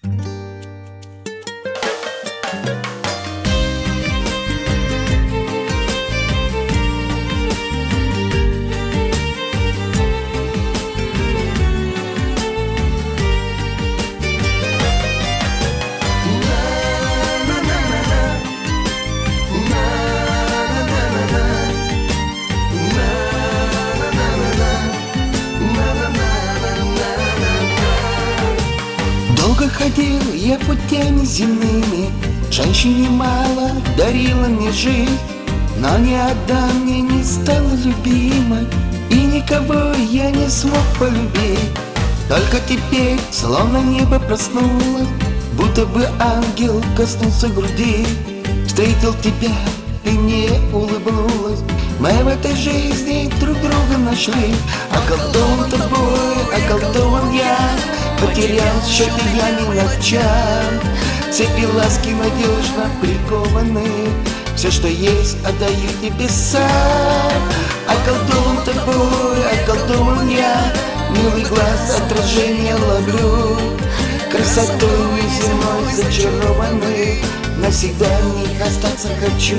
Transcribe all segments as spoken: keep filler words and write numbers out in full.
Долго ходил я путями земными, женщине мало дарила мне жизнь, но ни одна мне не стала любимой, и никого я не смог полюбить. Только теперь, словно небо проснулось, будто бы ангел коснулся груди. Встретил тебя, и мне улыбнулась. Мы в этой жизни друг друга нашли. Околдован тобой, околдован я, потерял счет и я ни на час. Цепи ласки надежно прикованы, все, что есть, отдаю тебе сам. Околдован тобой, околдован я, милый глаз отражение ловлю. Красотой неземной зачарованный, навсегда в них остаться хочу.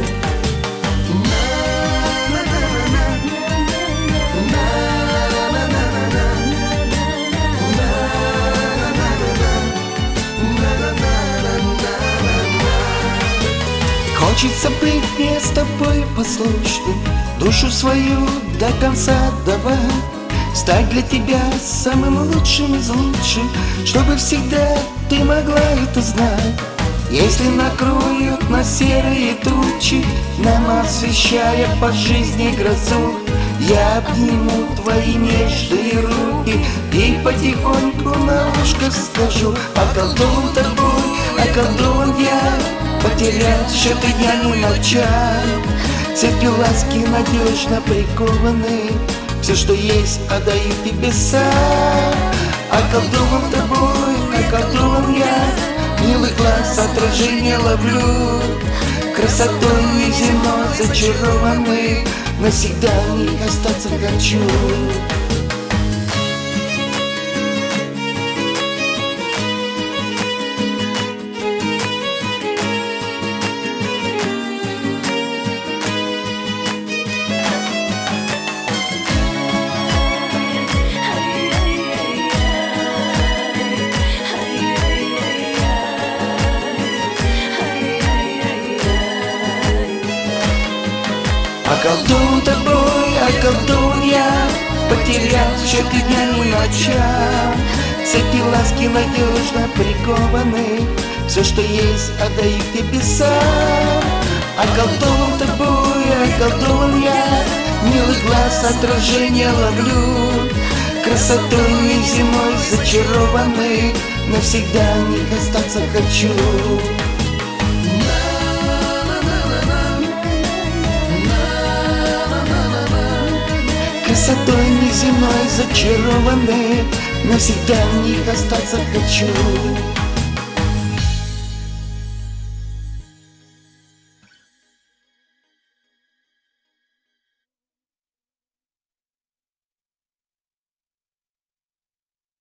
Хочется быть мне с тобой послушным, душу свою до конца отдавать, стать для тебя самым лучшим из лучших, чтобы всегда ты могла это знать. Если накроют нас серые тучи, нам освещая по жизни грозу, я обниму твои нежные руки и потихоньку на ушко скажу: околдован тобой, околдован я, потерял счет и дня ни на час. Цепи ласки надежно прикованы, все, что есть, отдаю тебе сам. Околдован тобой, околдован я, милый глаз отражение ловлю. Красотой неземной зачарованный, навсегда в них остаться хочу. Околдован тобой, околдован я, потерял счет и дня ни на час. Цепи ласки надежно прикованы, все, что есть, отдаю тебе сам. Околдован тобой, околдован я, милый глаз отражение ловлю. Красотой неземной зачарованный, навсегда в них остаться хочу. Красотой неземной зачарованный, навсегда в них остаться хочу.